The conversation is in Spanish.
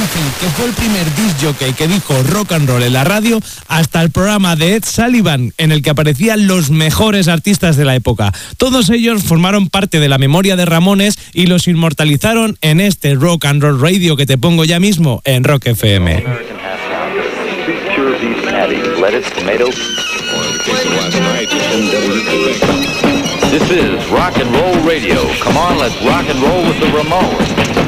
Phil, que fue el primer disc jockey que dijo rock and roll en la radio, hasta el programa de Ed Sullivan, en el que aparecían los mejores artistas de la época. Todos ellos formaron parte de la memoria de Ramones y los inmortalizaron en este Rock and Roll Radio que te pongo ya mismo en Rock FM. This is Rock and Roll Radio. Come on, let's rock and roll with the Ramones.